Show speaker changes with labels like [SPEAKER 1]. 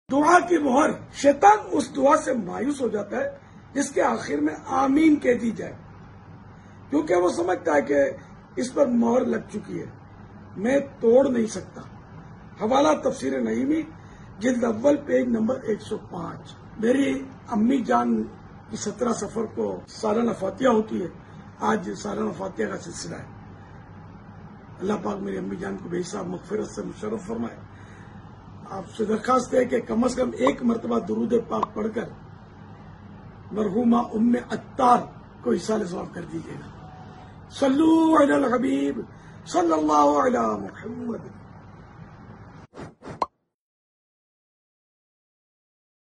[SPEAKER 1] दुआ की मोहर, शैतान उस दुआ से मायूस हो जाता है जिसके आखिर में आमीन कह दी जाए, क्योंकि वो समझता है कि इस पर मोहर लग चुकी है, मैं तोड़ नहीं सकता। हवाला तफसीर नईमी जिल्द अव्वल पेज नंबर 105। मेरी अम्मी जान की 17 सफर को सालाना फातिहा होती है। आज सालाना फातिहा का सिलसिला है। अल्लाह पाक मेरी अम्मी जान को बेहिसाब मगफिरत से मुशर्रफ फरमाए। आपसे दरखास्त है कि कम से कम एक मरतबा दुरूद पाक पढ़कर मरहूमा उम्मे अत्तार को इसाले सवाब कर दीजिएगा। सल्लू अलल हबीब सल्लल्लाहु अलैहि मुहम्मद।